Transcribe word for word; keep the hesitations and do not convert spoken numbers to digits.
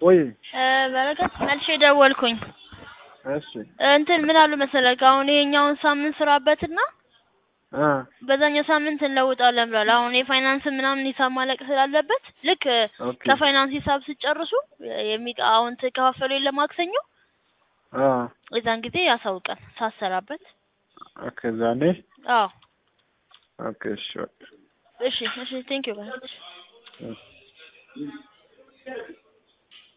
ወይ በረከት መልሼ ደወልኩኝ እሺ እንትን ምን አሉ መሰለህ አሁን ይሄኛውን ሳምንት ስራበትና አ በዛኛው ሳምንት እንለውጣለን ብሏል አሁን የፋይናንስ ምናምን ሂሳብ ማለቅ ስላለበት ልክ ከፋይናንስ ሂሳብ ሲጨርሱ የሚቃውን ተከፋፈሉ የለ ማክሰኞ አ እዛን ጊዜ ያሳውቃል ሳሰራበት ኦኬ ዛኔ አዎ ኦኬ እሺ እሺ እሺ ቴንክ ዩ